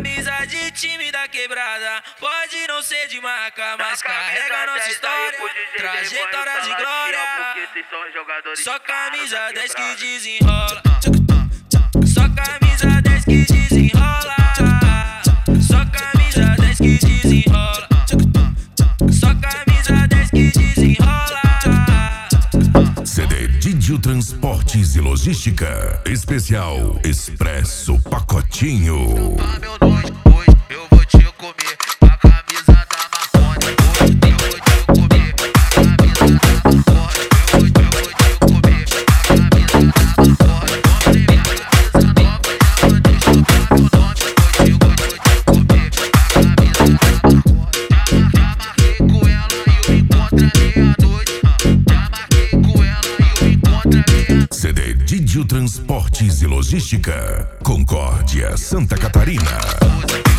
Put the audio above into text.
camisa de time da quebrada. Pode não ser de marca, mas carrega nossa história, trajetória de glória. Só camisa 10 que desenrola. Só camisa 10 que desenrola. Só camisa 10 que desenrola. Só camisa 10 que desenrola. CD Didio Transportes e Logística. Especial Expresso Pacotinho. Meu nome hoje eu vou te comer a camisa da Marconi. Hoje eu vou te comer a camisa da Marconi. Eu vou te comer a camisa da Marconi. Comprei minha camisa nova, já mandei chocar meu nome. Hoje eu vou te comer a camisa da Marconi. Já marquei com ela e eu encontro à meia-noite. Já marquei com ela e eu encontro à meia-noite. CD Didio Transportes e Logística. Concórdia, Santa Catarina.